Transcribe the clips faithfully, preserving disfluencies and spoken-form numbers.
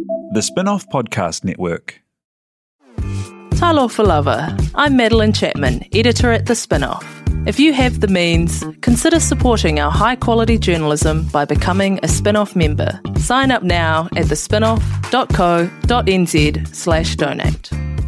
The Spin-Off Podcast Network. Talofa lava. I'm Madeline Chapman, editor at The Spin-Off. If you have the means, consider supporting our high-quality journalism by becoming a Spin-Off member. Sign up now at thespinoff.co.nz slash donate.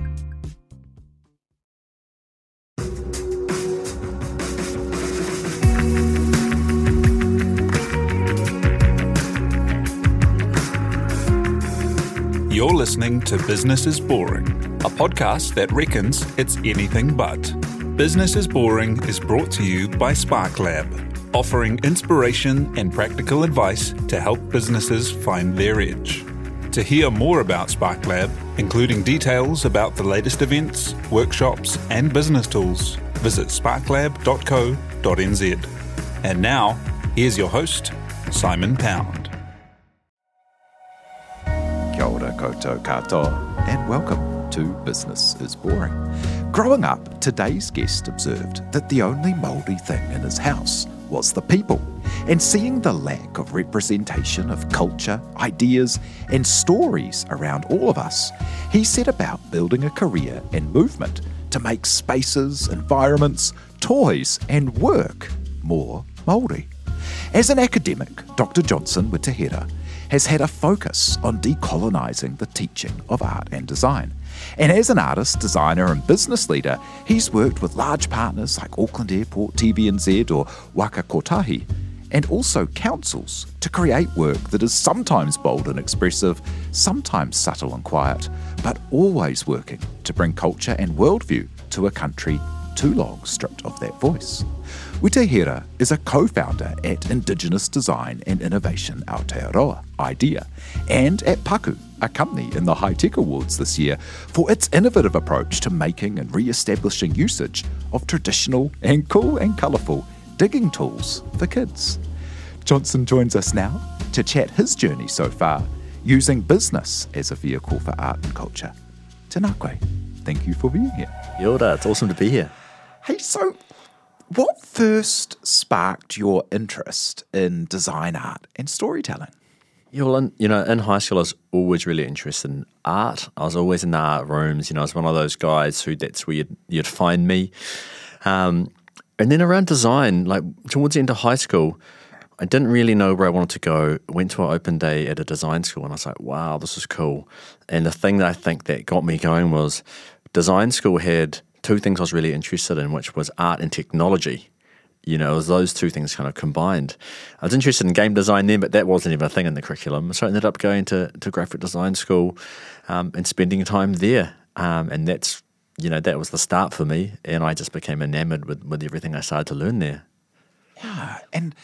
You're listening to Business is Boring, a podcast that reckons it's anything but. Business is Boring is brought to you by SparkLab, offering inspiration and practical advice to help businesses find their edge. To hear more about SparkLab, including details about the latest events, workshops, and business tools, visit sparklab dot co dot n z. And now, here's your host, Simon Pound. Kia ora koutou katoa, and welcome to Business is Boring. Growing up, today's guest observed that the only Māori thing in his house was the people, and seeing the lack of representation of culture, ideas, and stories around all of us, he set about building a career and movement to make spaces, environments, toys, and work more Māori. As an academic, Doctor Johnson Witahira has had a focus on decolonising the teaching of art and design. And as an artist, designer and business leader, he's worked with large partners like Auckland Airport, T V N Z or Waka Kotahi, and also councils to create work that is sometimes bold and expressive, sometimes subtle and quiet, but always working to bring culture and worldview to a country too long stripped of that voice. Witahira is a co-founder at Indigenous Design and Innovation Aotearoa, IDEA, and at Paku, a company in the High Tech Awards this year for its innovative approach to making and re-establishing usage of traditional and cool and colourful digging tools for kids. Johnson joins us now to chat his journey so far using business as a vehicle for art and culture. Tēnā koe, thank you for being here. Kia ora, it's awesome to be here. Hey, so what first sparked your interest in design art and storytelling? Yeah, well, in, you know, in high school I was always really interested in art. I was always in the art rooms. You know, I was one of those guys who that's where you'd, you'd find me. Um, and then around design, like towards the end of high school, I didn't really know where I wanted to go. I went to an open day at a design school and I was like, wow, this is cool. And the thing that I think that got me going was design school had two things I was really interested in, which was art and technology. You know, it was those two things kind of combined. I was interested in game design then, but that wasn't even a thing in the curriculum. So I ended up going to, to graphic design school um, and spending time there. Um, and that's, you know, that was the start for me. And I just became enamored with, with everything I started to learn there. Yeah, and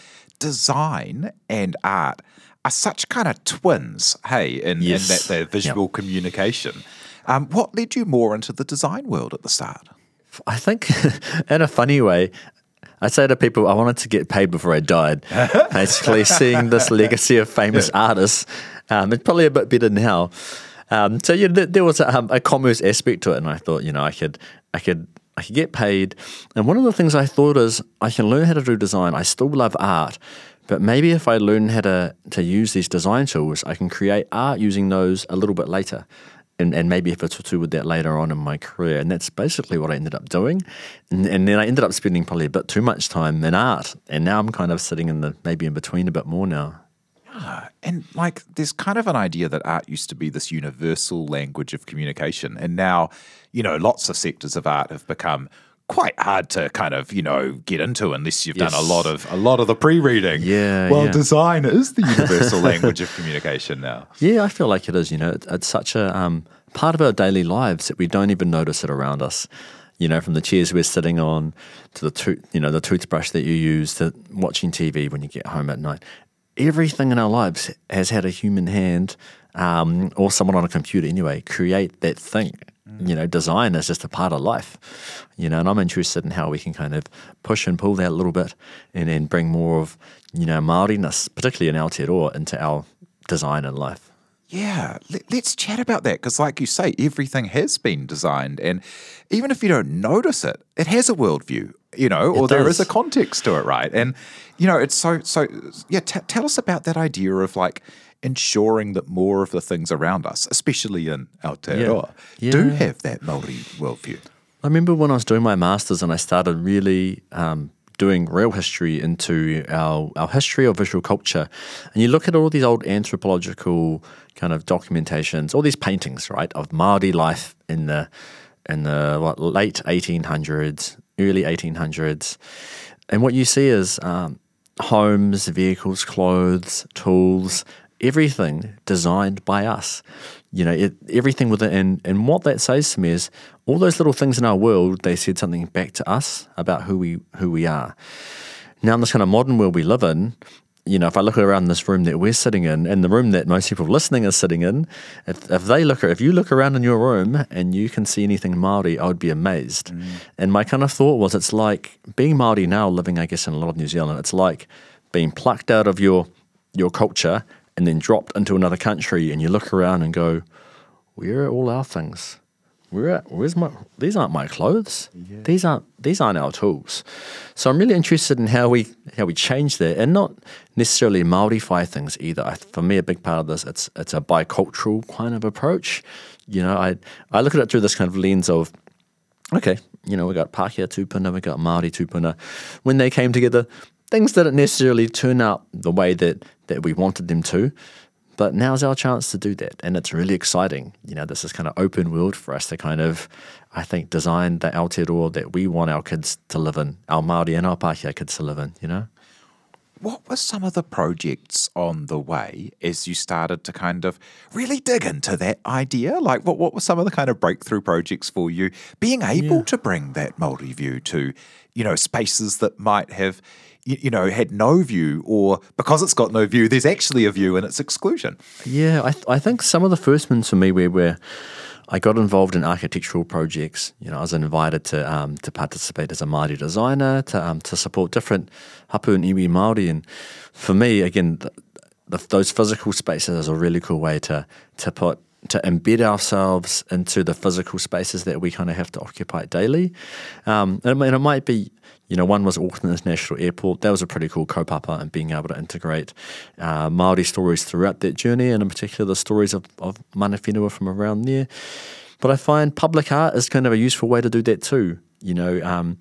design and art are such kind of twins, hey, in, Yes. in that the visual Yep. communication. Um, what led you more into the design world at the start? I think in a funny way, I say to people, I wanted to get paid before I died. Basically, seeing this legacy of famous artists, um, it's probably a bit better now. Um, so yeah, there, there was a, um, a commerce aspect to it, and I thought, you know, I could, I could, I could get paid. And one of the things I thought is, I can learn how to do design. I still love art, but maybe if I learn how to to use these design tools, I can create art using those a little bit later. And, and maybe if it's to do with that later on in my career. And that's basically what I ended up doing. And, and then I ended up spending probably a bit too much time in art. And now I'm kind of sitting in the maybe in between a bit more now. Yeah, and like there's kind of an idea that art used to be this universal language of communication. And now, you know, lots of sectors of art have become quite hard to kind of, you know, get into unless you've Yes. done a lot of a lot of the pre-reading. Yeah, Well, yeah. design is the universal language of communication now. Yeah, I feel like it is. You know, it, it's such a um, part of our daily lives that we don't even notice it around us. You know, from the chairs we're sitting on to the tooth, you know, the toothbrush that you use to watching T V when you get home at night. Everything in our lives has had a human hand um, or someone on a computer anyway create that thing. You know, design is just a part of life, you know, and I'm interested in how we can kind of push and pull that a little bit and, and bring more of, you know, Māoriness, particularly in Aotearoa, into our design and life. Yeah, let, let's chat about that because like you say, everything has been designed and even if you don't notice it, it has a worldview, you know, or It there does. is a context to it, right? And, you know, it's so, so yeah, t- tell us about that idea of like, ensuring that more of the things around us, especially in Aotearoa, Yeah. do Yeah. have that Māori worldview. I remember when I was doing my masters and I started really um, doing real history into our, our history of visual culture. And you look at all these old anthropological kind of documentations, all these paintings, right, of Māori life in the in the what, late eighteen hundreds, early eighteen hundreds. And what you see is um, homes, vehicles, clothes, tools, everything designed by us. You know, it, everything with it. And, and what that says to me is all those little things in our world, they said something back to us about who we who we are. Now, in this kind of modern world we live in, you know, if I look around this room that we're sitting in and the room that most people listening are sitting in, if, if they look, if you look around in your room and you can see anything Māori, I would be amazed. Mm. And my kind of thought was, it's like being Māori now, living, I guess, in a lot of New Zealand, it's like being plucked out of your your culture and then dropped into another country, and you look around and go, where are all our things? Where are, where's my? These aren't my clothes. Yeah. These aren't these aren't our tools. So I'm really interested in how we how we change that, and not necessarily Māorify things either. I, for me, a big part of this, it's it's a bicultural kind of approach. You know, I I look at it through this kind of lens of, okay, you know, we got Pākehā tūpuna, we got Māori tūpuna. When they came together, things didn't necessarily turn out the way that, that we wanted them to, but now's our chance to do that, and it's really exciting. You know, this is kind of open world for us to kind of, I think, design the Aotearoa that we want our kids to live in, our Māori and our Pākehā kids to live in, you know? What were some of the projects on the way as you started to kind of really dig into that idea? Like, what, what were some of the kind of breakthrough projects for you, being able Yeah. to bring that Māori view to, you know, spaces that might have, you, you know, had no view, or because it's got no view, there's actually a view and it's exclusion? Yeah, I, th- I think some of the first ones for me were where I got involved in architectural projects. You know, I was invited to um, to participate as a Māori designer, to um, to support different hapu and iwi Māori. And for me, again, the, the, those physical spaces is a really cool way to to put to embed ourselves into the physical spaces that we kind of have to occupy daily. Um, and, and it might be, you know, one was Auckland International Airport. That was a pretty cool kaupapa, and being able to integrate uh, Māori stories throughout that journey, and in particular the stories of, of mana whenua from around there. But I find public art is kind of a useful way to do that too. You know, um,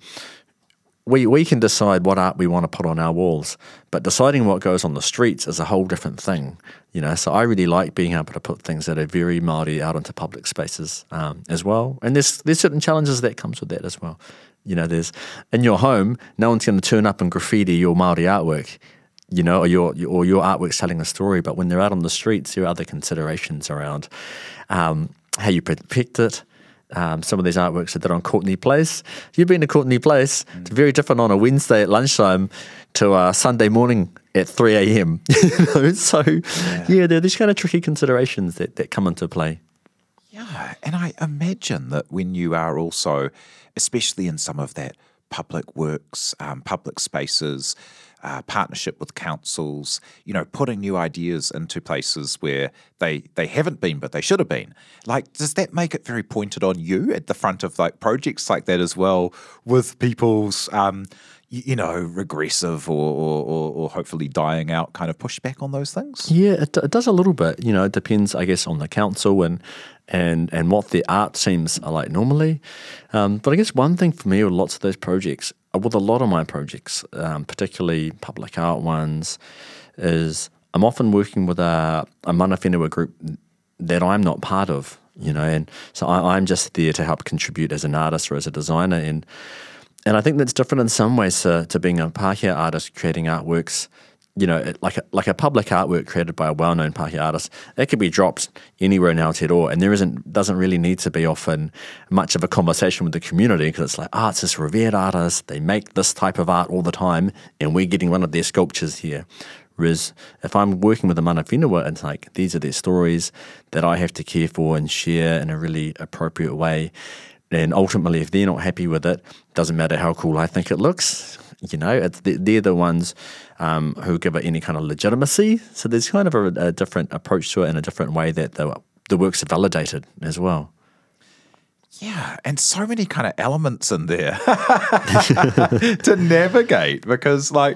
we we can decide what art we want to put on our walls, but deciding what goes on the streets is a whole different thing. You know, so I really like being able to put things that are very Māori out into public spaces um, as well. And there's there's certain challenges that comes with that as well. You know, there's in your home, no one's going to turn up and graffiti your Māori artwork, you know, or your or your artwork's telling a story. But when they're out on the streets, there are other considerations around um, how you protect it. Um, some of these artworks are done on Courtenay Place. If you've been to Courtenay Place, mm. it's very different on a Wednesday at lunchtime to a Sunday morning at three a.m. you know? So, yeah. yeah, there are these kind of tricky considerations that, that come into play. Yeah, and I imagine that when you are also, especially in some of that public works, um, public spaces, uh, partnership with councils, you know, putting new ideas into places where they they haven't been but they should have been. Like, does that make it very pointed on you at the front of like projects like that as well, with people's, um, you, you know, regressive or, or, or, or hopefully dying out kind of pushback on those things? Yeah, it, it does a little bit. You know, it depends, I guess, on the council and and and what the art scenes are like normally. Um, but I guess one thing for me with lots of those projects, with a lot of my projects, um, particularly public art ones, is I'm often working with a, a mana whenua group that I'm not part of, you know, and so I, I'm just there to help contribute as an artist or as a designer. And and I think that's different in some ways to, to being a Pākehā artist creating artworks. You know, like a, like a public artwork created by a well-known Pākehā artist, it could be dropped anywhere in Aotearoa, and there isn't doesn't really need to be often much of a conversation with the community, because it's like, ah, it's this revered artist, they make this type of art all the time, and we're getting one of their sculptures here. Whereas if I'm working with a mana whenua, it's like, these are their stories that I have to care for and share in a really appropriate way. And ultimately, if they're not happy with it, doesn't matter how cool I think it looks. You know, it's, they're the ones um, who give it any kind of legitimacy. So there's kind of a, a different approach to it, and a different way that the, the works are validated as well. Yeah, and so many kind of elements in there to navigate, because like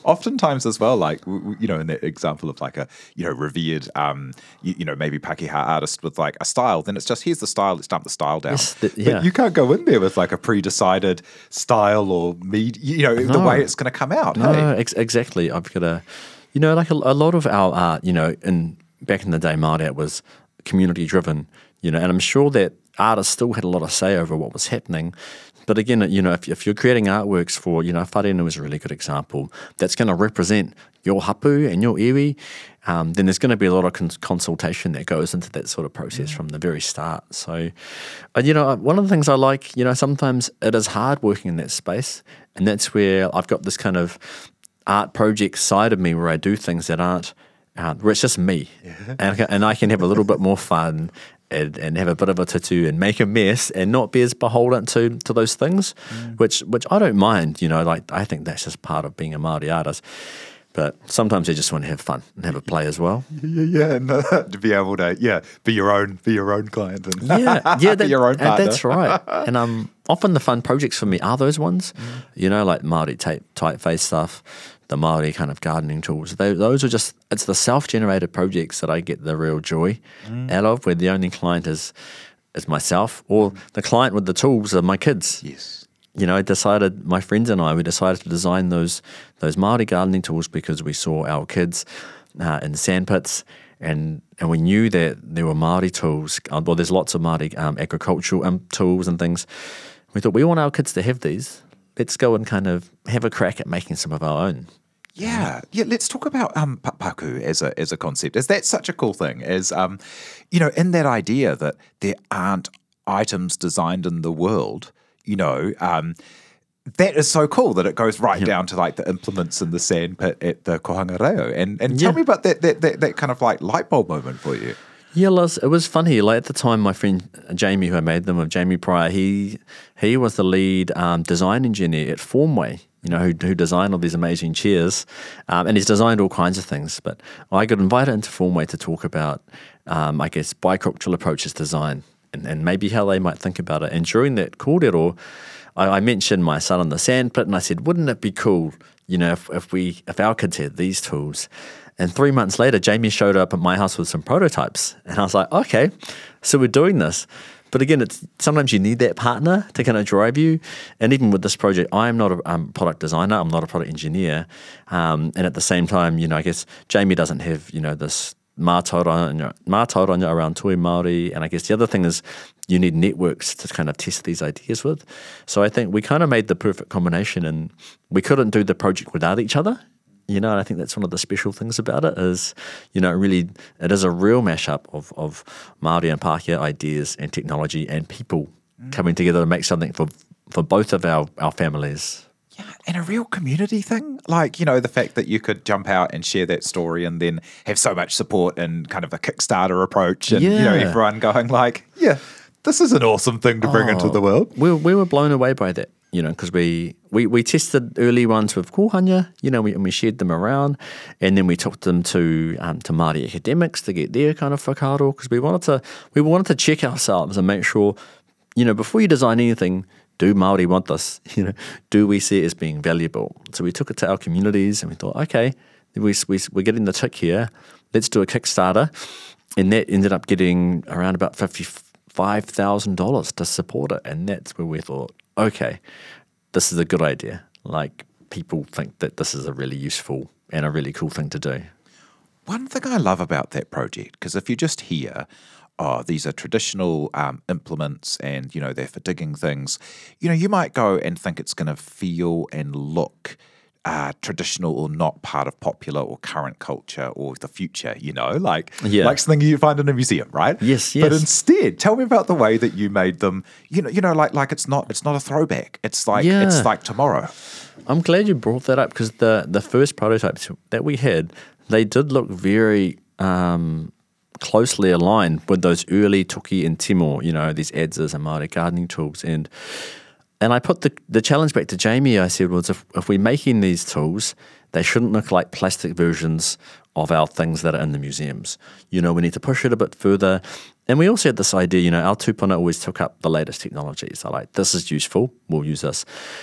oftentimes as well, like, you know, in the example of like a, you know, revered, um, you, you know, maybe Pakeha artist with like a style, then it's just, here's the style, let's dump the style down. Yes, the, yeah. But you can't go in there with like a pre-decided style or, med- you know, no. the way it's going to come out. No, hey? ex- exactly. I've got a, you know, like a, a lot of our art, you know, in back in the day, Māori art was community driven, you know, and I'm sure that artists still had a lot of say over what was happening. But again, you know, if, if you're creating artworks for, you know, Wharenu is a really good example, that's going to represent your hapu and your iwi, um, then there's going to be a lot of cons- consultation that goes into that sort of process mm. from the very start. So, uh, you know, one of the things I like, you know, sometimes it is hard working in that space, and that's where I've got this kind of art project side of me where I do things that aren't, uh, where it's just me, yeah. and, and I can have a little bit more fun And, and have a bit of a tattoo and make a mess and not be as beholden to to those things, mm. which which I don't mind, you know, like I think that's just part of being a Māori artist. But sometimes you just want to have fun and have a play as well. Yeah, yeah, and uh, to be able to, yeah, be your own, be your own client, and yeah, yeah, that, be your own partner. That's right. And um, often the fun projects for me are those ones, mm. you know, like Māori tape, typeface stuff, the Māori kind of gardening tools. They, those are just, it's the self-generated projects that I get the real joy mm. out of, where the only client is is myself, or mm. the client with the tools are my kids. Yes. You know, I decided, my friends and I, we decided to design those those Māori gardening tools because we saw our kids uh, in sandpits, and and we knew that there were Māori tools. Uh, well, there's lots of Māori um, agricultural um, tools and things. We thought, we want our kids to have these. Let's go and kind of have a crack at making some of our own. Yeah, yeah. Let's talk about um, papaku as a as a concept. Is that such a cool thing? Is um, you know, in that idea that there aren't items designed in the world. You know, um, that is so cool that it goes right yep. down to like the implements in the sandpit at the Kohanga Reo. And and tell yeah. me about that, that that that kind of like light bulb moment for you. Yeah, Liz, it was funny. Like at the time, my friend Jamie, who I made them with, Jamie Pryor, he he was the lead um, design engineer at Formway. You know, who, who designed all these amazing chairs, um, and he's designed all kinds of things. But I got invited into Formway to talk about, um, I guess, bicultural approaches to design. And, and maybe how they might think about it. And during that kōrero, I, I mentioned my son in the sandpit, and I said, wouldn't it be cool, you know, if, if we if our kids had these tools? And three months later, Jamie showed up at my house with some prototypes, and I was like, okay, so we're doing this. But again, it's sometimes you need that partner to kind of drive you. And even with this project, I am not a um, product designer, I'm not a product engineer, um, and at the same time, you know, I guess Jamie doesn't have, you know, this mātauranga, mātauranga around Toi Māori, and I guess the other thing is you need networks to kind of test these ideas with. So I think we kind of made the perfect combination, and we couldn't do the project without each other, you know, and I think that's one of the special things about it is, you know, really, it is a real mashup of, of Māori and Pākehā ideas and technology and people mm. coming together to make something for, for both of our, our families. Yeah, and a real community thing. Like, you know, the fact that you could jump out and share that story and then have so much support and kind of a Kickstarter approach and, yeah. you know, everyone going like, yeah, this is an awesome thing to bring oh, into the world. We, we were blown away by that, you know, because we, we, we tested early ones with kohanga, you know, we, and we shared them around, and then we took them to um, to Māori academics to get their kind of whakaaro, because we wanted to we wanted to check ourselves and make sure, you know, before you design anything, do Māori want this? You know, do we see it as being valuable? So we took it to our communities and we thought, okay, we, we, we're getting the tick here. Let's do a Kickstarter. And that ended up getting around about fifty-five thousand dollars to support it. And that's where we thought, okay, this is a good idea. Like, people think that this is a really useful and a really cool thing to do. One thing I love about that project, because if you just hear, oh, these are traditional um, implements and, you know, they're for digging things, you know, you might go and think it's going to feel and look uh, traditional or not part of popular or current culture or the future, you know, like, yeah. like something you find in a museum, right? Yes, yes. But instead, tell me about the way that you made them, you know, you know, like like it's not it's not a throwback. It's like yeah. it's like tomorrow. I'm glad you brought that up, because the, the first prototypes that we had, they did look very um, closely aligned with those early Toki and Timo, you know, these adzas and Māori gardening tools. And and I put the, the challenge back to Jamie. I said, well, if, if we're making these tools, they shouldn't look like plastic versions of our things that are in the museums. You know, we need to push it a bit further. And we also had this idea, you know, our tupuna always took up the latest technologies. So like, this is useful, we'll use this.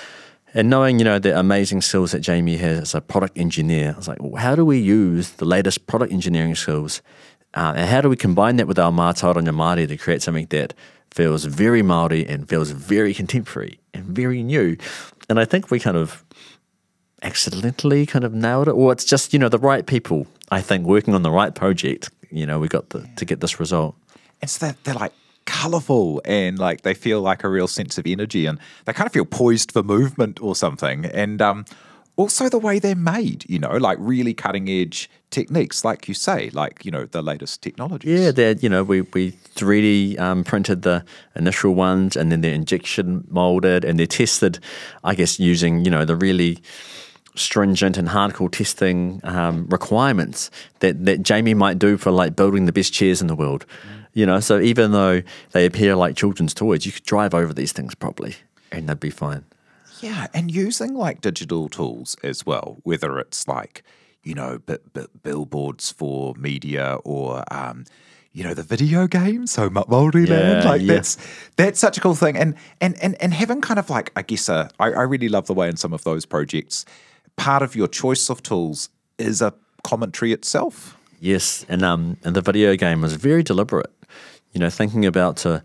And knowing, you know, the amazing skills that Jamie has as a product engineer, I was like, well, how do we use the latest product engineering skills uh, and how do we combine that with our Mātauranga Māori to create something that feels very Māori and feels very contemporary and very new? And I think we kind of accidentally kind of nailed it. Or it's just, you know, the right people, I think, working on the right project, you know, we got the, to get this result. And so they're, they're like colourful and like they feel like a real sense of energy and they kind of feel poised for movement or something. And um, also the way they're made, you know, like really cutting edge techniques, like you say, like, you know, the latest technologies. Yeah, they're, you know, we, we three D um, printed the initial ones and then they're injection molded and they're tested, I guess, using, you know, the really stringent and hardcore testing um, requirements that, that Jamie might do for like building the best chairs in the world. Mm. You know, so even though they appear like children's toys, you could drive over these things properly and they'd be fine. Yeah, and using like digital tools as well, whether it's like, you know, b- b- billboards for media or, um, you know, the video game, so Māori Land, yeah, like yeah. that's that's such a cool thing. And and and and having kind of like, I guess, a, I, I really love the way in some of those projects, part of your choice of tools is a commentary itself. Yes, and um, and the video game was very deliberate. You know, thinking about to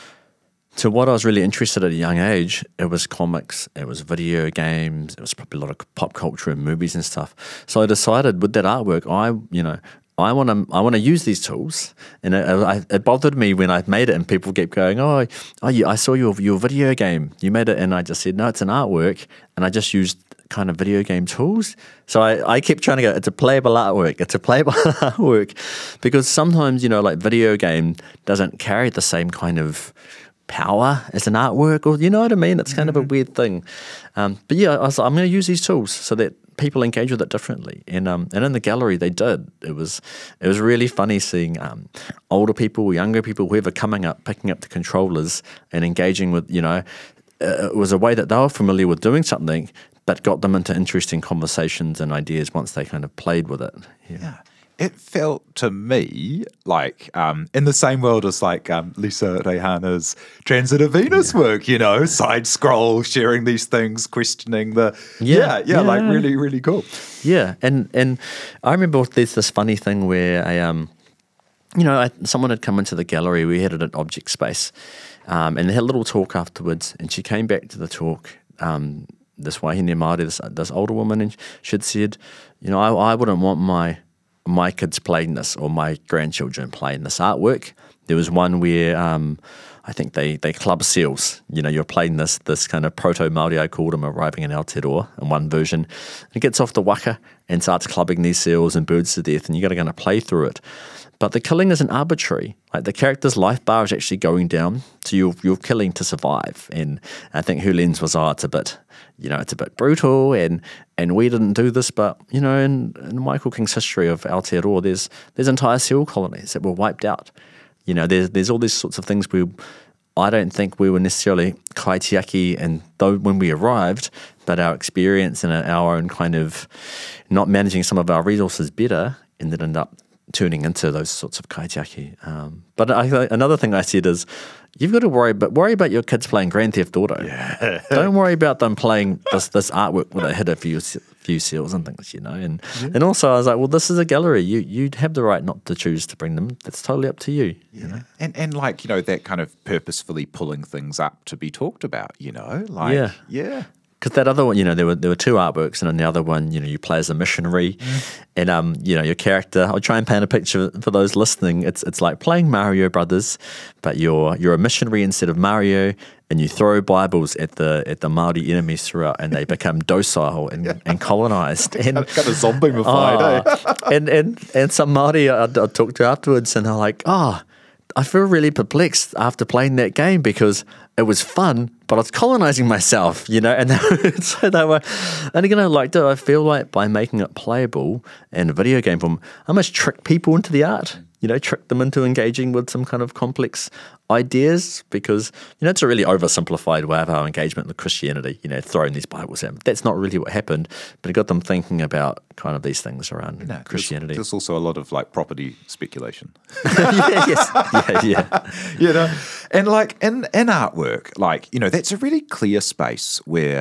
to what I was really interested at a young age, it was comics, it was video games, it was probably a lot of pop culture and movies and stuff. So I decided with that artwork, I you know, I want to I want to use these tools, and it, it, it bothered me when I made it, and people kept going, "Oh, oh, you, I saw your your video game, you made it," and I just said, "No, it's an artwork," and I just used kind of video game tools. So I, I kept trying to go, it's a playable artwork, it's a playable artwork, because sometimes, you know, like video game doesn't carry the same kind of power as an artwork, or you know what I mean? It's kind mm-hmm. of a weird thing. Um, but yeah, I was like, I'm going to use these tools so that people engage with it differently. And um, and in the gallery they did. It was it was really funny seeing um, older people, younger people, whoever coming up, picking up the controllers and engaging with, you know, uh, it was a way that they were familiar with doing something, but got them into interesting conversations and ideas once they kind of played with it. Yeah. yeah. It felt to me like um, in the same world as like um, Lisa Rehana's Transit of Venus yeah. work, you know, side scroll, sharing these things, questioning the, yeah, yeah, yeah, yeah. like really, really cool. Yeah, and and I remember there's this funny thing where I, um, you know, I, someone had come into the gallery, we had it at Object Space, um, and they had a little talk afterwards, and she came back to the talk, um, this Wahine Māori, this, this older woman, and she'd said, you know, I, I wouldn't want my my kids playing this or my grandchildren playing this artwork. There was one where um, I think they, they club seals. You know, you're playing this this kind of proto-Māori, I called them, arriving in Aotearoa in one version. And it gets off the waka and starts clubbing these seals and birds to death, and you got to kind of play through it. But the killing isn't arbitrary. Like the character's life bar is actually going down, so you're, you're killing to survive. And I think her lens was, oh, it's a bit, you know, it's a bit brutal, and and we didn't do this. But, you know, in, in Michael King's history of Aotearoa, there's there's entire seal colonies that were wiped out. You know, there's there's all these sorts of things where I don't think we were necessarily kaitiaki, and though when we arrived, but our experience and our own kind of not managing some of our resources better ended up turning into those sorts of kaitiaki. Um, but I, another thing I said is, you've got to worry about worry about your kids playing Grand Theft Auto. Yeah. Don't worry about them playing this this artwork where they hit a few few seals and things, you know. And yeah. and also I was like, well, this is a gallery. You you have the right not to choose to bring them. That's totally up to you. Yeah. You know? And and like, you know, that kind of purposefully pulling things up to be talked about, you know, like yeah. yeah. Because that other one, you know, there were there were two artworks, and in the other one, you know, you play as a missionary, mm. and um, you know, your character. I'll try and paint a picture for those listening. It's it's like playing Mario Brothers, but you're you're a missionary instead of Mario, and you throw Bibles at the at the Māori enemies throughout, and they become docile and, yeah. and colonised. And kind of zombie-mified, oh, eh? and and and some Māori I, I talked to afterwards, and they're like, oh, I feel really perplexed after playing that game because it was fun, but I was colonising myself, you know, and so they were, and again, I liked it. I feel like by making it playable in a video game form, I must trick people into the art, you know, trick them into engaging with some kind of complex ideas, because, you know, it's a really oversimplified way of our engagement with Christianity, you know, throwing these Bibles at them. That's not really what happened, but it got them thinking about kind of these things around you know, Christianity. There's, there's also a lot of like property speculation. yeah, yes. Yeah, yeah. You know, and like in, in artwork, like, you know, that's a really clear space where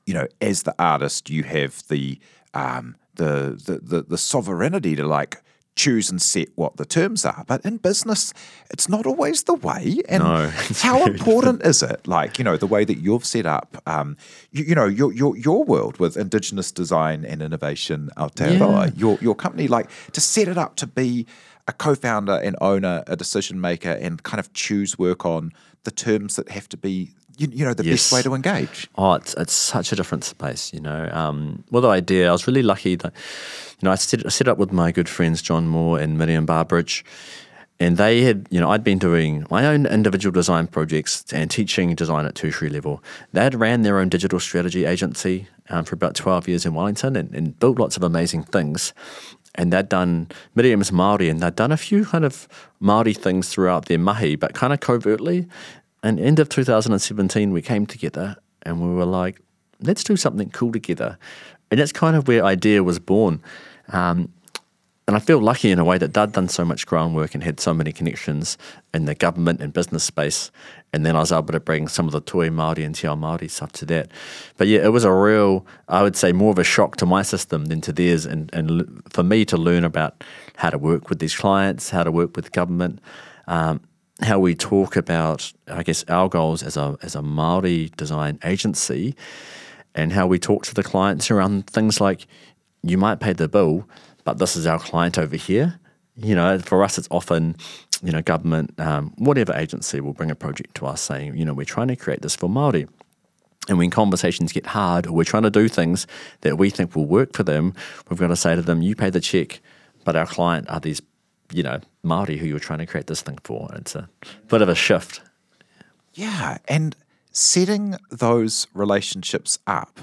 you know, as the artist, you have the um, the, the the the sovereignty to like choose and set what the terms are. But in business, it's not always the way. And no, how important is it? Like, you know, the way that you've set up, um, you, you know, your your your world with Indigenous Design and Innovation Aotearoa, yeah. your your company, like to set it up to be a co-founder and owner, a decision maker, and kind of choose work on the terms that have to be, you, you know, the yes. best way to engage. Oh, it's, it's such a different space, you know. Um, well, the idea, I was really lucky that, you know, I set, I set up with my good friends John Moore and Miriam Barbridge, and they had, you know, I'd been doing my own individual design projects and teaching design at tertiary level. They had ran their own digital strategy agency um, for about twelve years in Wellington and, and built lots of amazing things. And they'd done, Miriam's Māori, and they'd done a few kind of Māori things throughout their mahi, but kind of covertly. And end of two thousand seventeen, we came together and we were like, let's do something cool together. And that's kind of where idea was born. Um, and I feel lucky in a way that they'd done so much groundwork and had so many connections in the government and business space. And then I was able to bring some of the toi Māori and te ao Māori stuff to that. But yeah, it was a real, I would say, more of a shock to my system than to theirs. And, and for me to learn about how to work with these clients, how to work with government, um, how we talk about, I guess, our goals as a as a Māori design agency, and how we talk to the clients around things like, you might pay the bill, but this is our client over here. You know, for us, it's often, you know, government, um, whatever agency will bring a project to us saying, you know, we're trying to create this for Māori. And when conversations get hard, or we're trying to do things that we think will work for them, we've got to say to them, you pay the check, but our client are these, you know, Māori who you're trying to create this thing for. It's a bit of a shift. Yeah, and setting those relationships up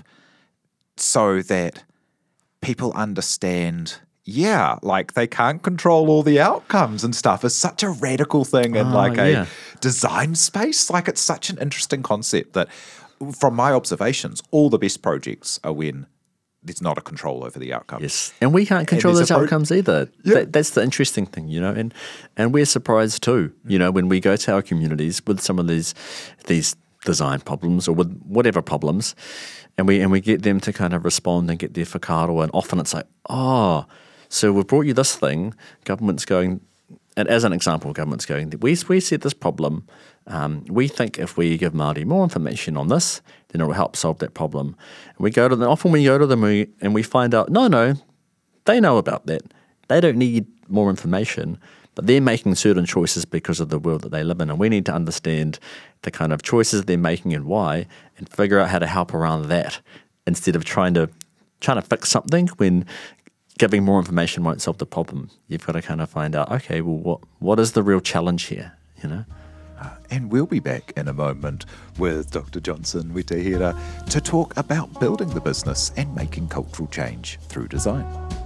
so that people understand, yeah, like they can't control all the outcomes and stuff is such a radical thing in oh, like a yeah. design space. Like it's such an interesting concept that from my observations, all the best projects are when there's not a control over the outcomes. Yes, and we can't control those pro- outcomes either. Yeah. That, that's the interesting thing, you know, and and we're surprised too, you know, when we go to our communities with some of these these design problems or with whatever problems, and we and we get them to kind of respond and get their whakaaro, and often it's like, oh, so we've brought you this thing, government's going, and as an example, government's going, we we set this problem, um, we think if we give Māori more information on this, then it will help solve that problem. And we go to them, often we go to them we, and we find out, no, no, they know about that. They don't need more information, but they're making certain choices because of the world that they live in. And we need to understand the kind of choices they're making and why, and figure out how to help around that instead of trying to trying to fix something when giving more information won't solve the problem. You've got to kind of find out, okay, well, what what is the real challenge here, you know? And we'll be back in a moment with Doctor Johnson Witehira to talk about building the business and making cultural change through design.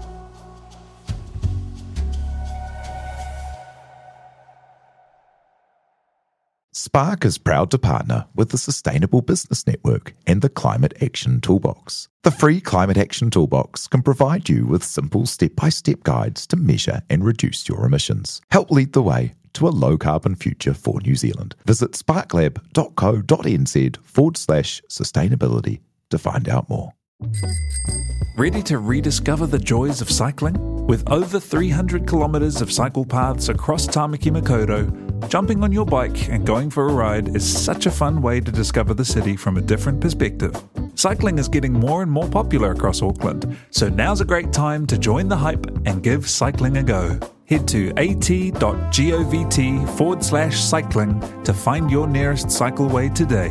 Spark is proud to partner with the Sustainable Business Network and the Climate Action Toolbox. The free Climate Action Toolbox can provide you with simple step-by-step guides to measure and reduce your emissions. Help lead the way to a low-carbon future for New Zealand. Visit sparklab.co.nz forward slash sustainability to find out more. Ready to rediscover the joys of cycling? With over three hundred kilometres of cycle paths across Tāmaki Makaurau, jumping on your bike and going for a ride is such a fun way to discover the city from a different perspective. Cycling is getting more and more popular across Auckland, so now's a great time to join the hype and give cycling a go. Head to at.govt forward slash cycling to find your nearest cycleway today.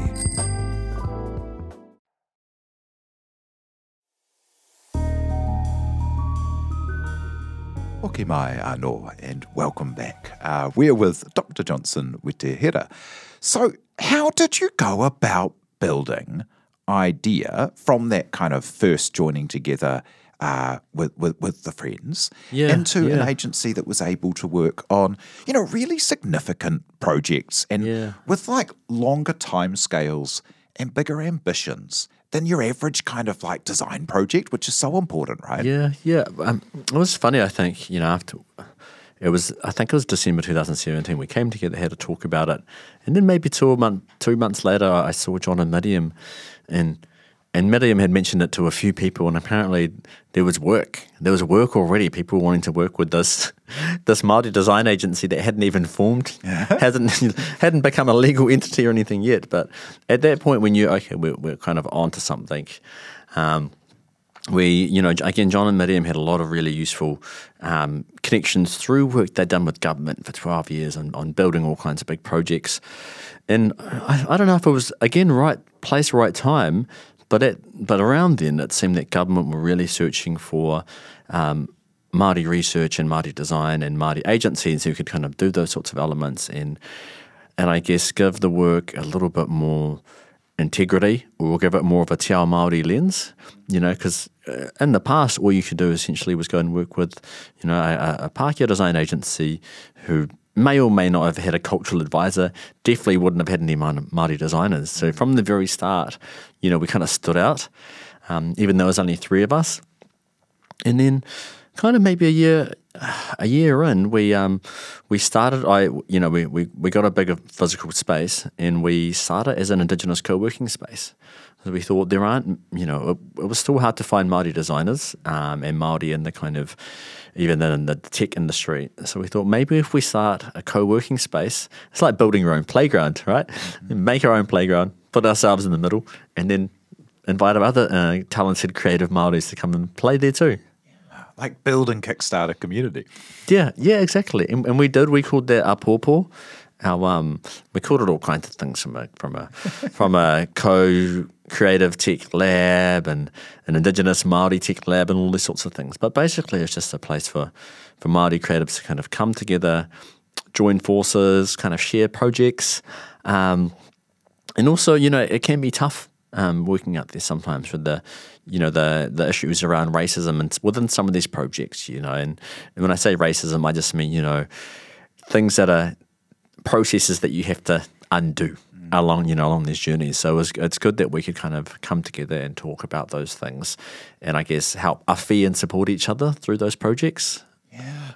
Oki mai anō, and welcome back. Uh, we're with Doctor Johnson Witehira. So how did you go about building idea from that kind of first joining together uh, with, with, with the friends yeah, into yeah. an agency that was able to work on, you know, really significant projects and yeah. with like longer timescales and bigger ambitions than your average kind of like design project, which is so important, right? Yeah, yeah. Um, it was funny, I think, you know, after it was, I think it was December two thousand seventeen, we came together, had a talk about it. And then maybe two, a month, two months later, I saw John and Miriam, and and Miriam had mentioned it to a few people, and apparently there was work. There was work already. People wanting to work with this this Māori design agency that hadn't even formed, hasn't hadn't become a legal entity or anything yet. But at that point, we knew, okay, we're, we're kind of onto something. Um, we, you know, again, John and Miriam had a lot of really useful um, connections through work they'd done with government for twelve years on, on building all kinds of big projects. And I, I don't know if it was, again, right place, right time, but at, but around then it seemed that government were really searching for um, Māori research and Māori design and Māori agencies who could kind of do those sorts of elements and and I guess give the work a little bit more integrity, or give it more of a te ao Māori lens, you know, because uh, in the past all you could do essentially was go and work with, you know, a, a Pākehā design agency who may or may not have had a cultural advisor, definitely wouldn't have had any Māori designers. So from the very start, you know, we kind of stood out, um, even though it was only three of us. And then kind of maybe a year a year in, we um we started, I you know, we, we, we got a bigger physical space, and we started as an Indigenous co-working space. So we thought there aren't, you know, it, it was still hard to find Māori designers um, and Māori in the kind of, even in the tech industry. So we thought maybe if we start a co-working space, it's like building your own playground, right? Mm-hmm. Make our own playground, put ourselves in the middle, and then invite other uh, talented creative Māoris to come and play there too. Like build and kickstart a community. Yeah, yeah, exactly. And, and we did. We called that our pōpō. Our um, we called it all kinds of things from a from a from a co-creative tech lab and an Indigenous Māori tech lab and all these sorts of things. But basically, it's just a place for for Māori creatives to kind of come together, join forces, kind of share projects, um, and also, you know, it can be tough. Um, working out there sometimes with the, you know, the the issues around racism and within some of these projects, you know, and, and when I say racism, I just mean, you know, things that are processes that you have to undo mm. along, you know, along these journeys. So it's, it's good that we could kind of come together and talk about those things, and I guess help awhi and support each other through those projects. Yeah.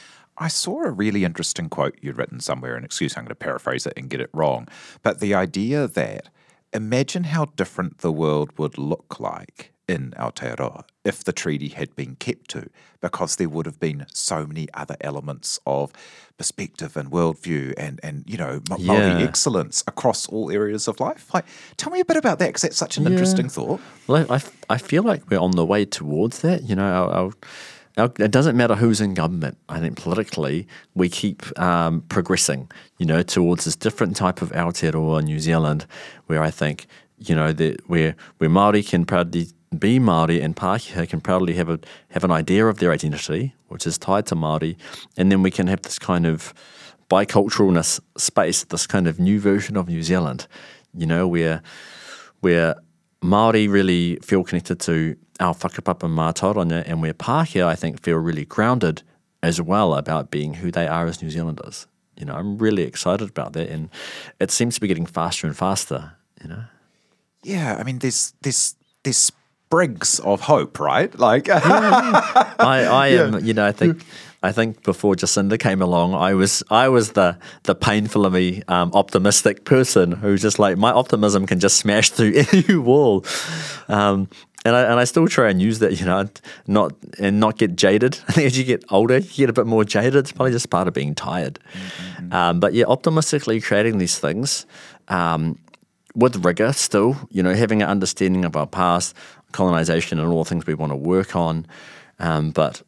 I saw a really interesting quote you'd written somewhere, and excuse, I'm going to paraphrase it and get it wrong, but the idea that imagine how different the world would look like in Aotearoa if the treaty had been kept to, because there would have been so many other elements of perspective and worldview and, and you know, Māori yeah. excellence across all areas of life. Like, tell me a bit about that, because that's such an yeah. interesting thought. Well, I, I feel like we're on the way towards that. You know, our, our, our, it doesn't matter who's in government. I think politically we keep um, progressing, you know, towards this different type of Aotearoa New Zealand, where I think, you know, that where where Māori can proudly be Māori and Pākehā can proudly have a have an idea of their identity, which is tied to Māori, and then we can have this kind of biculturalness space, this kind of new version of New Zealand, you know, where where Māori really feel connected to our whakapapa mātauranga, and where Pākehā, I think, feel really grounded as well about being who they are as New Zealanders. You know, I'm really excited about that, and it seems to be getting faster and faster, you know. Yeah, I mean, there's there's there's sprigs of hope, right? Like, yeah, yeah. I, I am, yeah. you know, I think I think before Jacinda came along, I was I was the the painfully um, optimistic person who's just like, my optimism can just smash through any wall. Um, And I and I still try and use that, you know, not and not get jaded. I think as you get older, you get a bit more jaded. It's probably just part of being tired. Mm-hmm. Um, but yeah, optimistically creating these things um, with rigor still, you know, having an understanding of our past, colonisation and all the things we want to work on. Um, but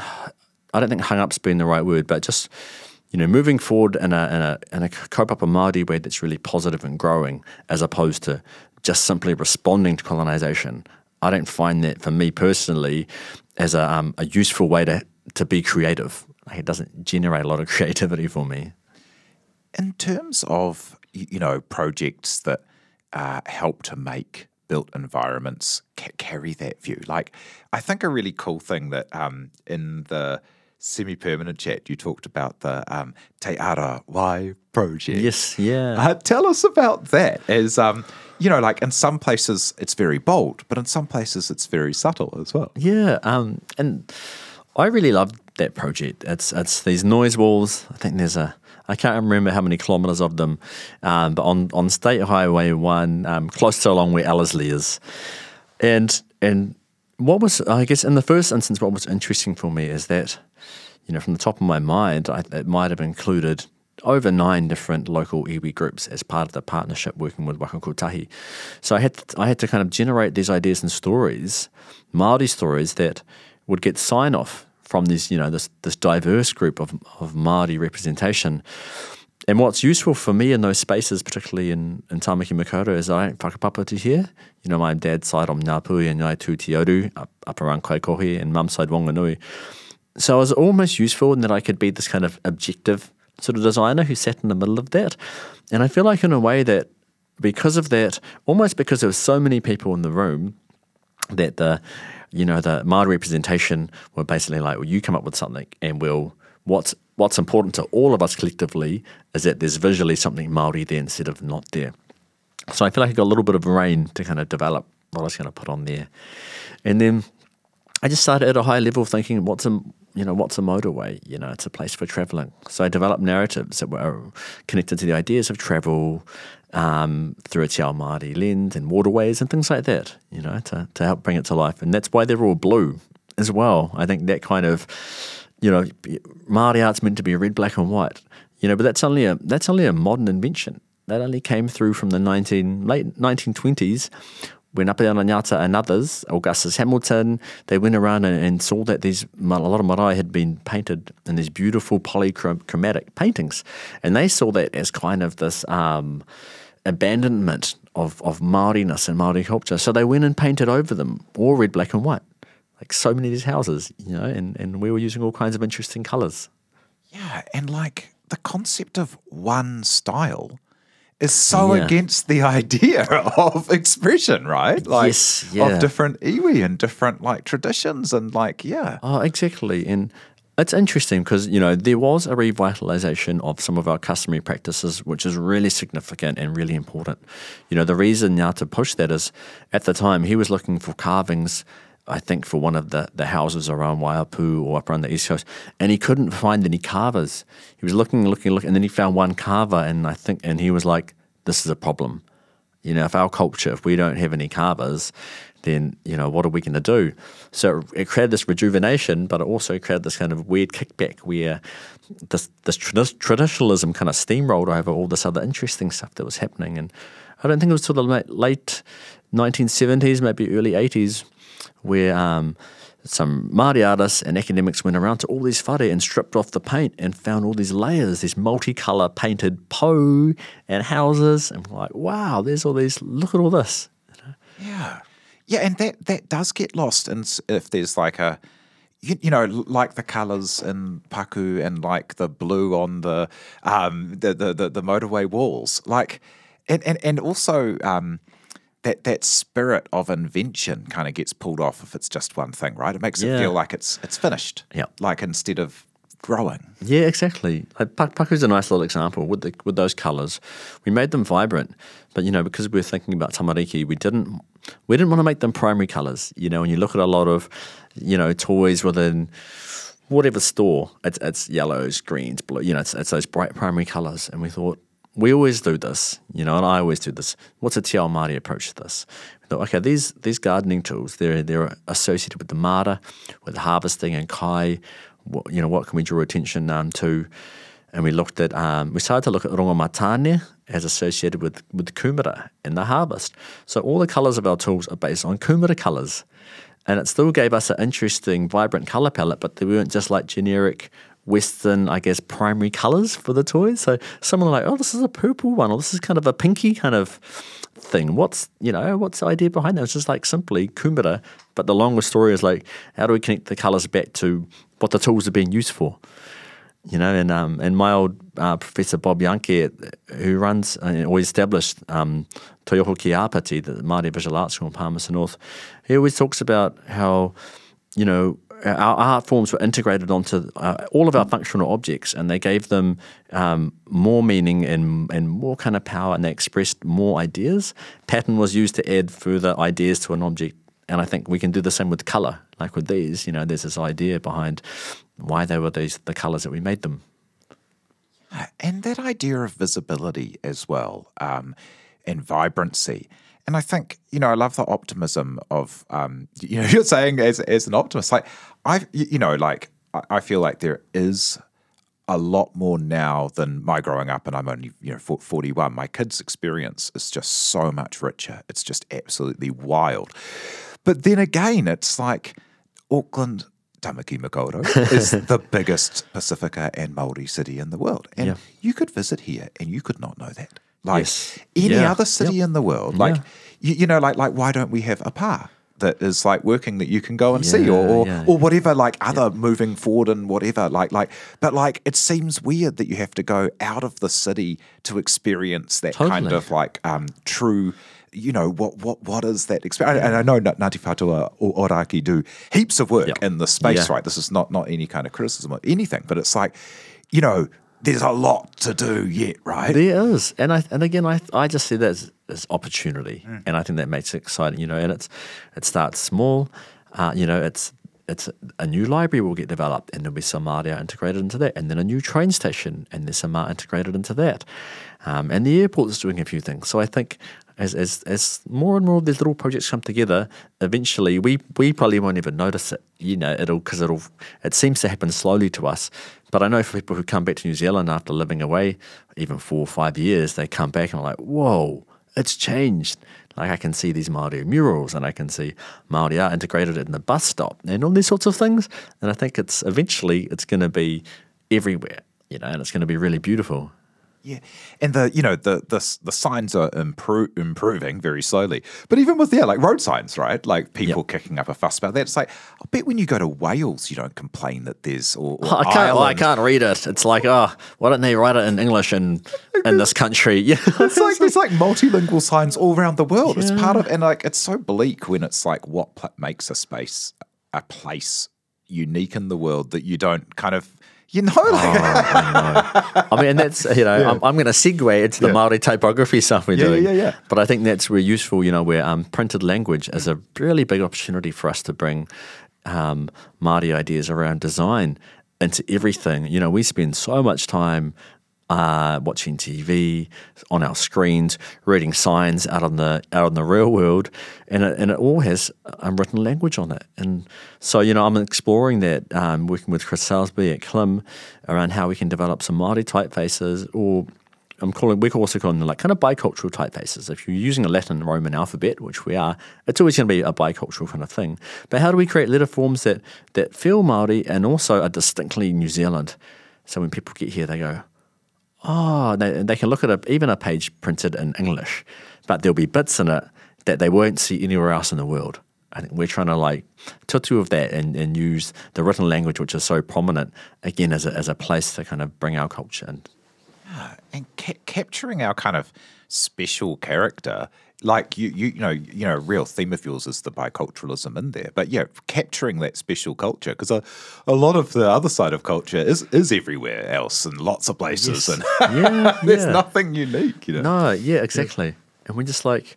I don't think hung up's been the right word, but just, you know, moving forward in a in a in a kaupapa Māori way that's really positive and growing, as opposed to just simply responding to colonisation. I don't find that, for me personally, as a um, a useful way to, to be creative. Like, it doesn't generate a lot of creativity for me. In terms of, you know, projects that uh, help to make built environments ca- carry that view, like, I think a really cool thing that um, in the semi-permanent chat you talked about the um, Te Ara Wai project. Yes, yeah. Uh, tell us about that. As um, you know, like in some places it's very bold, but in some places it's very subtle as well. Yeah, um, and I really loved that project. It's it's these noise walls. I think there's a, I can't remember how many kilometres of them, um, but on, on State Highway one, um, close to along where Ellerslie is, And and what was, I guess, in the first instance, what was interesting for me is that, you know, from the top of my mind, I, it might have included over nine different local iwi groups as part of the partnership working with Waka Kotahi. So I had to, I had to kind of generate these ideas and stories, Māori stories that would get sign off from these, you know, this this diverse group of of Māori representation. And what's useful for me in those spaces, particularly in, in Tāmaki Makaurau, is I don't whakapapa here. You know, my dad's side on Ngāpui and Ngai Tūtioru, up, up around Kaikohe, and mum's side Wanganui. So it was almost useful in that I could be this kind of objective sort of designer who sat in the middle of that. And I feel like in a way that because of that, almost because there were so many people in the room, that the, you know, the Māori representation were basically like, well, you come up with something and we'll, what's what's important to all of us collectively is that there's visually something Māori there instead of not there. So I feel like I got a little bit of rein to kind of develop what I was going to put on there. And then I just started at a high level thinking, what's a, you know, what's a motorway? You know, it's a place for travelling. So I developed narratives that were connected to the ideas of travel um, through a Te Ao Māori lens and waterways and things like that, you know, to, to help bring it to life. And that's why they're all blue as well. I think that kind of, you know, Māori art's meant to be red, black and white, you know, but that's only a that's only a modern invention. That only came through from the nineteen late nineteen twenties when Apiana Ngata and others, Augustus Hamilton, they went around and, and saw that these a lot of marae had been painted in these beautiful polychromatic paintings, and they saw that as kind of this um, abandonment of of Māoriness and Māori culture. So they went and painted over them all red, black and white. Like so many of these houses, you know, and, and we were using all kinds of interesting colours. Yeah, and like the concept of one style is so Yeah. against the idea of expression, right? Like Yes, yeah. of different iwi and different like traditions and like, yeah. Oh, exactly. And it's interesting because, you know, there was a revitalisation of some of our customary practices, which is really significant and really important. You know, the reason Ngata pushed that is at the time he was looking for carvings, I think, for one of the, the houses around Waiapu or up around the East Coast, and he couldn't find any carvers. He was looking, looking, looking, and then he found one carver, and I think, and he was like, this is a problem. You know, if our culture, if we don't have any carvers, then, you know, what are we going to do? So it created this rejuvenation, but it also created this kind of weird kickback where this, this trad- traditionalism kind of steamrolled over all this other interesting stuff that was happening. And I don't think it was till the late, late nineteen seventies, maybe early eighties, where um, some Māori artists and academics went around to all these whare and stripped off the paint and found all these layers, these multicolour painted pou and houses. And we're like, wow, there's all these, look at all this. You know? Yeah. Yeah, and that, that does get lost in, s- if there's like a, you, you know, like the colours in Paku and like the blue on the um, the, the, the, the motorway walls. Like, and, and, and also um, that, that spirit of invention kind of gets pulled off if it's just one thing, right? It makes Yeah. it feel like it's it's finished. Yeah. Like instead of growing. Yeah, exactly. Like, Pak- Paku's a nice little example with the with those colours. We made them vibrant, but you know, because we were thinking about tamariki, we didn't we didn't want to make them primary colours. You know, when you look at a lot of, you know, toys within whatever store, it's it's yellows, greens, blue. You know, it's it's those bright primary colours, and we thought we always do this. You know, and I always do this. What's a Te Ao Māori approach to this? We thought, okay, these these gardening tools, they're they're associated with the mara, with harvesting and kai. What, you know, what can we draw attention um, to? And we looked at, um, we started to look at rongomatane as associated with, with kumara and the harvest. So all the colours of our tools are based on kumara colours. And it still gave us an interesting, vibrant colour palette, but they weren't just like generic Western, I guess, primary colours for the toys. So someone like, oh, this is a purple one, or this is kind of a pinky kind of thing. What's, you know, what's the idea behind that? It's just like simply kumara, but the longer story is like, how do we connect the colours back to what the tools are being used for? You know, and um, and my old uh, Professor Bob Yankee, who runs uh, or established um, Toyohoki Apati, the Māori Visual Arts School in Palmerston North, he always talks about how, you know, our art forms were integrated onto uh, all of our functional objects, and they gave them um, more meaning and and more kind of power, and they expressed more ideas. Pattern was used to add further ideas to an object, and I think we can do the same with colour. Like with these, you know, there's this idea behind why they were these the colours that we made them. And that idea of visibility as well, um, and vibrancy. and I think, you know, I love the optimism of, um, you know, you're saying as as an optimist, like I, you know, like I, I feel like there is a lot more now than my growing up, and I'm only, you know, forty-one. My kids' experience is just so much richer. It's just absolutely wild. But then again, it's like Auckland, Tamaki Makaurau, is the biggest Pacifica and Māori city in the world. And Yeah. you could visit here and you could not know that. Like Yes. any Yeah. other city Yep. in the world, like, Yeah. you, you know, like, like why don't we have a pa that is like working that you can go and see, Yeah, or or, yeah. or whatever, like other moving forward and whatever, like like. But like, it seems weird that you have to go out of the city to experience that kind Totally. of like um, true. You know, what what what is that experience? And I know Ngāti Whātua or Oraki do heaps of work Yep. in the space, Yeah. right? This is not not any kind of criticism or anything, but it's like, you know, there's a lot to do yet, right? There is, and I and again I I just see that as, as opportunity, Mm. and I think that makes it exciting. You know, and it's it starts small. Uh, you know, it's it's a new library will get developed, and there'll be some Māori integrated into that, and then a new train station, and there's some Māori integrated into that, um, and the airport is doing a few things. So I think as as as more and more of these little projects come together, eventually we we probably won't even notice it. You know, it'll because it'll it seems to happen slowly to us. But I know for people who come back to New Zealand after living away, even four or five years, they come back and are like, whoa, it's changed. Like I can see these Māori murals, and I can see Māori art integrated in the bus stop and all these sorts of things. And I think it's eventually it's going to be everywhere, you know, and it's going to be really beautiful. Yeah, and the you know the the the signs are impro- improving very slowly. But even with yeah, like road signs, right? Like people Yep. kicking up a fuss about that. It's like I bet when you go to Wales, you don't complain that there's or, or I can't. Well, I Ireland. can't read it. It's like, oh, why don't they write it in English in in this country? Yeah, It's like there's like multilingual signs all around the world. It's part of, and like it's so bleak when it's like what pl- makes a space a place unique in the world that you don't kind of. You know, like, I mean, and that's, you know, I'm, I'm going to segue into the Yeah. Māori typography stuff we're Yeah, doing. yeah, yeah. But I think that's really useful, you know, where um, printed language is a really big opportunity for us to bring um, Māori ideas around design into everything. You know, we spend so much time uh, watching T V, on our screens, reading signs out on the out in the real world, and it, and it all has unwritten language on it. And so, you know, I'm exploring that, um, working with Chris Salisbury at Klim around how we can develop some Māori typefaces, or I'm calling we can also call them like kind of bicultural typefaces. If you're using a Latin and Roman alphabet, which we are, it's always going to be a bicultural kind of thing. But how do we create letter forms that that feel Māori and also are distinctly New Zealand? So when people get here, they go, oh, they, they can look at a, even a page printed in English, but there'll be bits in it that they won't see anywhere else in the world. I think we're trying to like tutu of that and, and use the written language, which is so prominent, again, as a, as a place to kind of bring our culture in. and ca- capturing our kind of special character, like you, you, you know, you know, a real theme of yours is the biculturalism in there. But yeah, capturing that special culture, because a, a lot of the other side of culture is is everywhere else in lots of places, Yes. and Yeah, there's yeah. nothing unique, you know. No, yeah, exactly. And we're just like,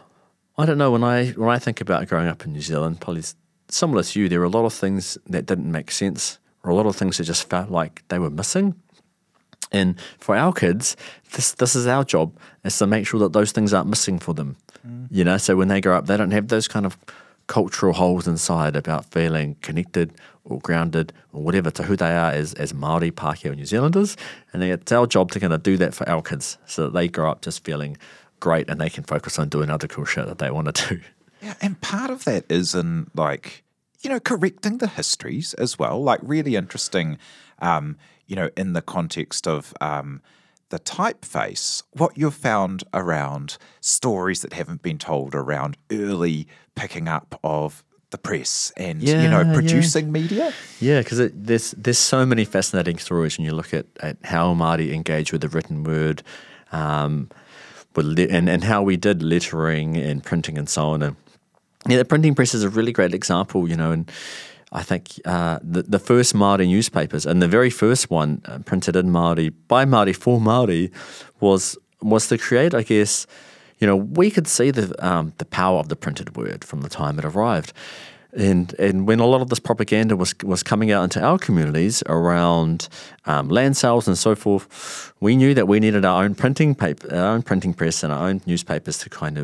I don't know, when I when I think about growing up in New Zealand, probably s- similar to you, there were a lot of things that didn't make sense, or a lot of things that just felt like they were missing. And for our kids, this this is our job, is to make sure that those things aren't missing for them. You know, so when they grow up, they don't have those kind of cultural holes inside about feeling connected or grounded or whatever to who they are as, as Māori, Pākehā, New Zealanders. And it's our job to kind of do that for our kids so that they grow up just feeling great and they can focus on doing other cool shit that they want to do. Yeah, and part of that is in like, you know, correcting the histories as well. Like really interesting, um, you know, in the context of um, the typeface, what you've found around stories that haven't been told around early picking up of the press and, you know, Yeah, yeah. producing media. Yeah, because there's there's so many fascinating stories when you look at, at how Māori engage with the written word, um, with le- and, and how we did lettering and printing and so on. And yeah, the printing press is a really great example, you know, and I think uh, the, the first Māori newspapers, and the very first one uh, printed in Māori, by Māori, for Māori, was was to create, I guess, you know, we could see the um, the power of the printed word from the time it arrived. And and when a lot of this propaganda was was coming out into our communities around um, land sales and so forth, we knew that we needed our own printing paper, our own printing press, and our own newspapers to kind of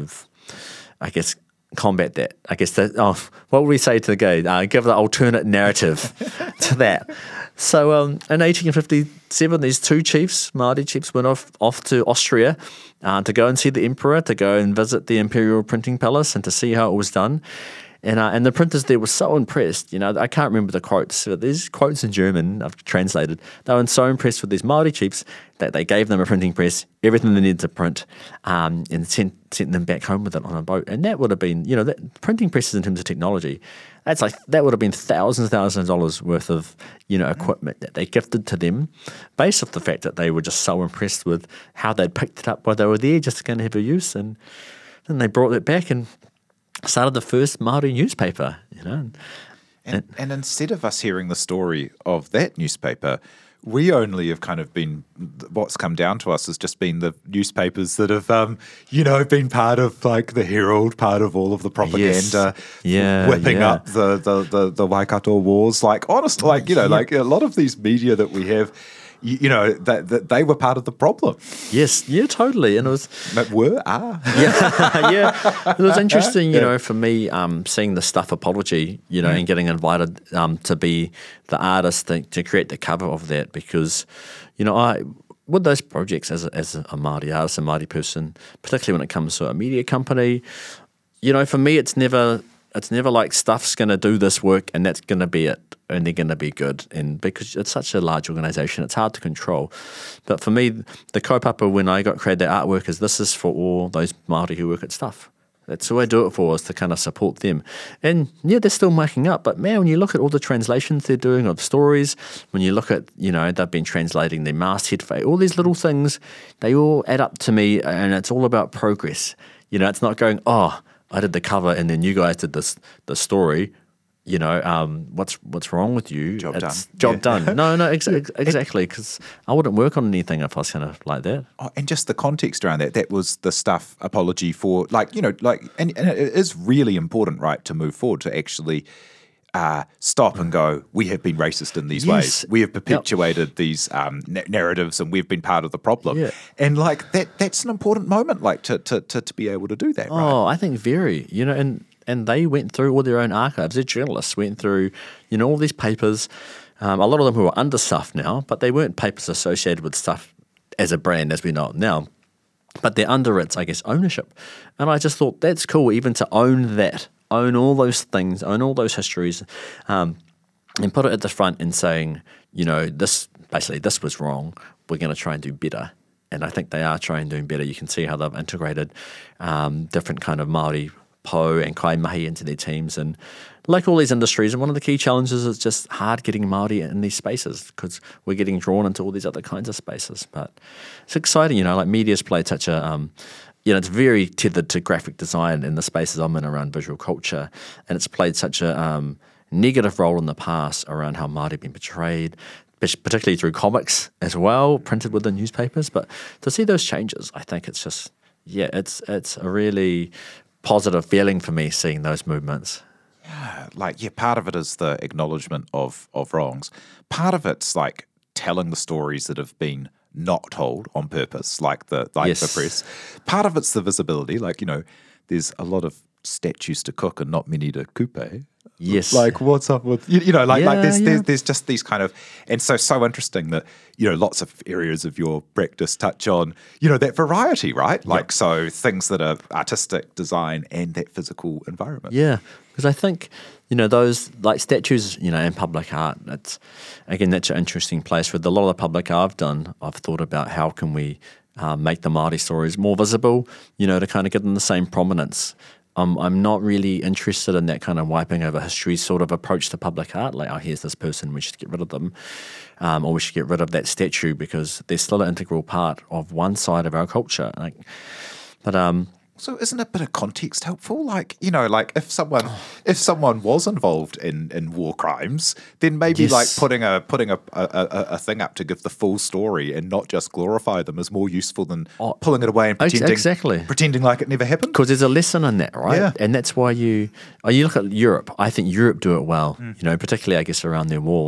I guess, combat that. I guess that, oh, what would we say to the guy? Uh, give the alternate narrative to that. So um, in eighteen fifty-seven, these two chiefs, Māori chiefs, went off, off to Austria uh, to go and see the emperor, to go and visit the imperial printing palace and to see how it was done. And uh, and the printers there were so impressed. You know, I can't remember the quotes, but these quotes in German, I've translated. They were so impressed with these Māori chiefs that they gave them a printing press, everything they needed to print, um, and sent sent them back home with it on a boat. And that would have been, you know, that, printing presses in terms of technology, that's like that would have been thousands and thousands of dollars worth of, you know, equipment that they gifted to them, based off the fact that they were just so impressed with how they'd picked it up while they were there, just to kind of have a use. And then they brought it back and started the first Māori newspaper, you know. And, and, and instead of us hearing the story of that newspaper, we only have kind of been, what's come down to us has just been the newspapers that have, um, you know, been part of like the Herald, part of all of the propaganda, yes. yeah, whipping yeah. up the, the, the, the Waikato wars. Like, honestly, like, you know, yeah. like a lot of these media that we have, you, you know, that, that they were part of the problem. Yes, yeah, totally. And it was... But were, are. Yeah, yeah. It was interesting, you yeah. know, for me, um, seeing the Stuff apology, you know, mm. and getting invited um, to be the artist to, to create the cover of that, because, you know, I... with those projects as a, as a Māori artist, a Māori person, particularly when it comes to a media company, you know, for me, it's never... It's never like Stuff's going to do this work and that's going to be it and they're going to be good. And because it's such a large organisation, it's hard to control. But for me, the kaupapa when I got created that artwork is this is for all those Māori who work at Stuff. That's who I do it for, is to kind of support them. And yeah, they're still making up. But man, when you look at all the translations they're doing of stories, when you look at, you know, they've been translating their masthead fate, all these little things, they all add up to me, and it's all about progress. You know, it's not going, oh, I did the cover and then you guys did this the story. You know, um, what's what's wrong with you? Job it's done. Job yeah. done. No, no, ex- ex- exactly. Because I wouldn't work on anything if I was kind of like that. Oh, and just the context around that, that was the Stuff apology for, like, you know, like, and, and it is really important, right, to move forward, to actually uh, stop and go, we have been racist in these yes. ways. We have perpetuated yep. these um, na- narratives and we've been part of the problem. Yeah. And, like, that that's an important moment, like, to, to, to, to be able to do that, right? Oh, I think very, you know, and... And they went through all their own archives. Their journalists went through, you know, all these papers. Um, a lot of them who are under Stuff now, but they weren't papers associated with Stuff as a brand as we know it now. But they're under its, I guess, ownership. And I just thought that's cool, even to own that, own all those things, own all those histories, um, and put it at the front and saying, you know, this basically this was wrong. We're going to try and do better. And I think they are trying to do better. You can see how they've integrated um, different kind of Māori po and kaimahi into their teams, and like all these industries, and one of the key challenges is just hard getting Māori in these spaces because we're getting drawn into all these other kinds of spaces. But it's exciting, you know, like media's played such a, um, you know, it's very tethered to graphic design in the spaces I'm in around visual culture, and it's played such a um, negative role in the past around how Māori have been portrayed, particularly through comics as well, printed within newspapers. But to see those changes, I think it's just, yeah, it's it's a really positive feeling for me seeing those movements. Yeah, like, yeah, part of it is the acknowledgement of, of wrongs. Part of it's like telling the stories that have been not told on purpose, like the like yes. the press. Part of it's the visibility, like, you know, there's a lot of statues to cook and not many to coupe. Yes. Like, what's up with, you, you know, like, yeah, like there's, yeah. there's there's just these kind of, and so, so interesting that, you know, lots of areas of your practice touch on, you know, that variety, right? Like, yep. so things that are artistic, design, and that physical environment. Yeah, because I think, you know, those, like statues, you know, in public art, it's, again, that's an interesting place. With a lot of the public art I've done, I've thought about how can we uh, make the Māori stories more visible, you know, to kind of give them the same prominence. Um, I'm not really interested in that kind of wiping over history sort of approach to public art, like, oh, here's this person, we should get rid of them, um, or we should get rid of that statue because they're still an integral part of one side of our culture. Like, but um, so isn't a bit of context helpful? Like, you know, like if someone if someone was involved in, in war crimes, then maybe yes. like putting a putting a, a, a, a thing up to give the full story and not just glorify them is more useful than oh, pulling it away and pretending exactly. pretending like it never happened. Because there's a lesson in that, right? Yeah. And that's why you oh, you look at Europe. I think Europe do it well. Mm. You know, particularly I guess around their walls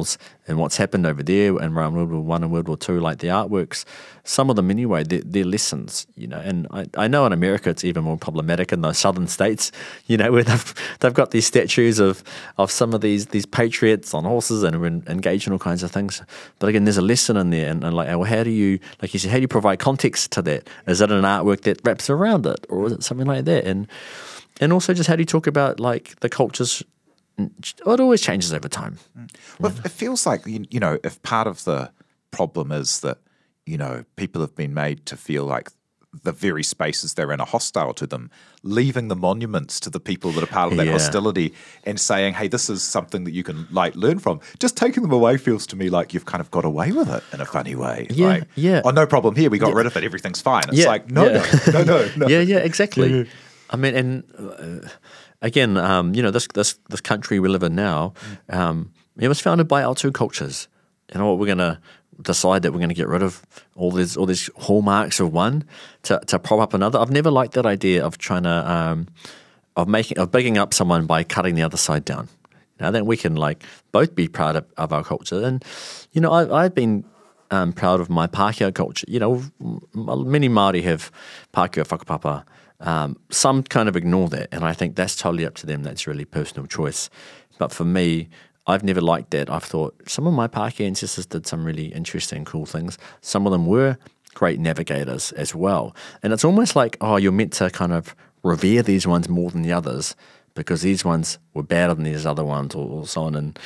and what's happened over there and around World War One and World War Two, like the artworks, some of them anyway, they're, they're lessons, you know. And I, I know in America it's even more problematic in those southern states, you know, where they've they've got these statues of, of some of these these patriots on horses and are in, engaged in all kinds of things. But again, there's a lesson in there, and, and like, well, how do you, like you said, how do you provide context to that? Is it an artwork that wraps around it, or is it something like that? And and also just how do you talk about like the cultures? It always changes over time. Well, it feels like, you know, if part of the problem is that, you know, people have been made to feel like the very spaces they're in are hostile to them, leaving the monuments to the people that are part of that yeah. hostility and saying, hey, this is something that you can, like, learn from. Just taking them away feels to me like you've kind of got away with it in a funny way. Yeah, like, yeah. oh, no problem here. We got yeah. rid of it. Everything's fine. It's yeah, like, no, yeah. no, no, no, no. Yeah, yeah, exactly. Yeah. I mean, and uh, again, um, you know, this this this country we live in now, um, it was founded by our two cultures. You know what, we're going to decide that we're going to get rid of all these all these hallmarks of one to, to prop up another. I've never liked that idea of trying to um, of making of bigging up someone by cutting the other side down. You know, I think we can like both be proud of, of our culture, and you know, I, I've been um, proud of my Pākehā culture. You know, many Māori have Pākehā whakapapa. Um, some kind of ignore that, and I think that's totally up to them. That's really personal choice. But for me, I've never liked that. I've thought some of my Pākehā ancestors did some really interesting, cool things. Some of them were great navigators as well. And it's almost like, oh, you're meant to kind of revere these ones more than the others because these ones were better than these other ones, or, or so on. And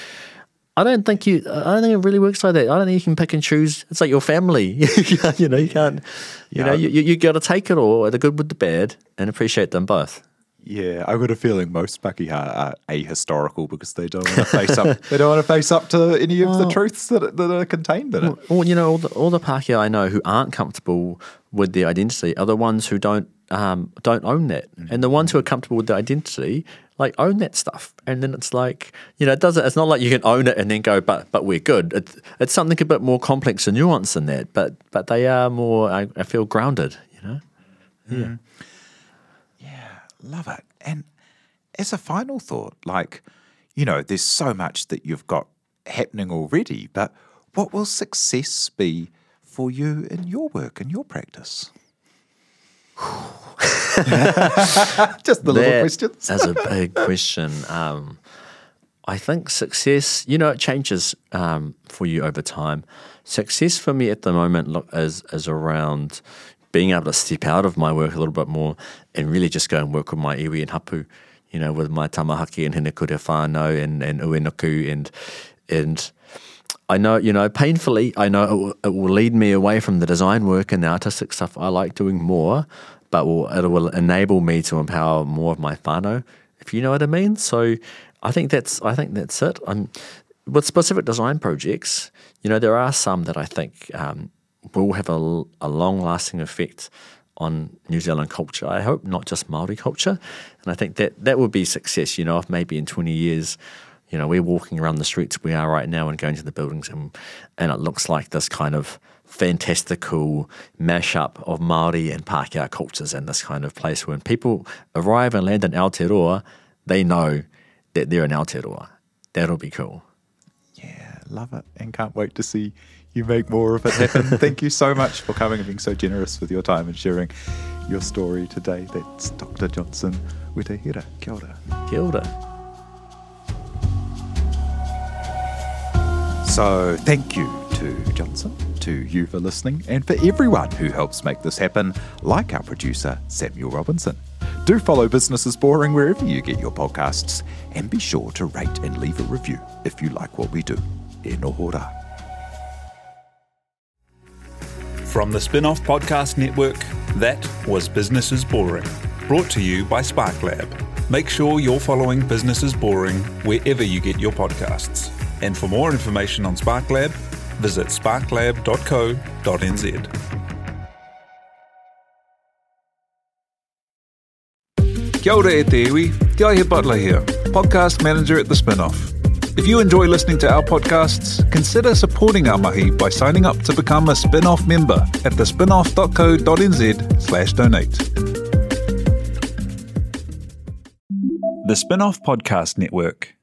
I don't think you. I don't think it really works like that. I don't think you can pick and choose. It's like your family. you know, you can't. You yeah. know, you you, you got to take it all, the good with the bad, and appreciate them both. Yeah, I've got a feeling most Pākehā are ahistorical because they don't want to face up. They don't want to face up to any of the truths that that are contained in it. Well, you know, all the, all the Pākehā I know who aren't comfortable with their identity are the ones who don't um, don't own that, mm-hmm. and the ones who are comfortable with their identity like own that stuff. And then it's like, you know, it doesn't. It's not like you can own it and then go, but but we're good. It, it's something a bit more complex and nuanced than that. But but they are more. I, I feel grounded. You know. Mm. Yeah. Yeah, love it. And as a final thought, like, you know, there's so much that you've got happening already, but what will success be for you in your work and your practice? Just the little questions. That's a big question. Um, I think success, you know, it changes um, for you over time. Success for me at the moment look, is is around being able to step out of my work a little bit more and really just go and work with my iwi and hapu, you know, with my tamahaki and hinekura whānau and, and uenuku and and I know, you know, painfully, I know it will, it will lead me away from the design work and the artistic stuff I like doing more, but will, it will enable me to empower more of my whānau, if you know what I mean. So I think that's I think that's it. I'm, with specific design projects, you know, there are some that I think um, will have a, a long-lasting effect on New Zealand culture. I hope not just Māori culture. And I think that that would be success, you know, if maybe in twenty years, you know, we're walking around the streets we are right now and going to the buildings and and it looks like this kind of fantastical mashup of Māori and Pākehā cultures in this kind of place when people arrive and land in Aotearoa, they know that they're in Aotearoa. That'll be cool. Yeah, love it. And can't wait to see you make more of it happen. Thank you so much for coming and being so generous with your time and sharing your story today. That's Doctor Johnson Wetahira. Kia ora. Kia ora. So thank you to Johnson, to you for listening, and for everyone who helps make this happen, like our producer, Samuel Robinson. Do follow Business is Boring wherever you get your podcasts, and be sure to rate and leave a review if you like what we do. E noho rā. From the Spin-Off Podcast Network, that was Business is Boring, brought to you by Sparklab. Make sure you're following Business is Boring wherever you get your podcasts. And for more information on Sparklab, visit sparklab dot co dot n z. Kia ora e te iwi, Te Aihe Butler here, podcast manager at The Spin-Off. If you enjoy listening to our podcasts, consider supporting our mahi by signing up to become a Spin-Off member at the spinoff dot co dot n z slash donate. The Spin-Off Podcast Network.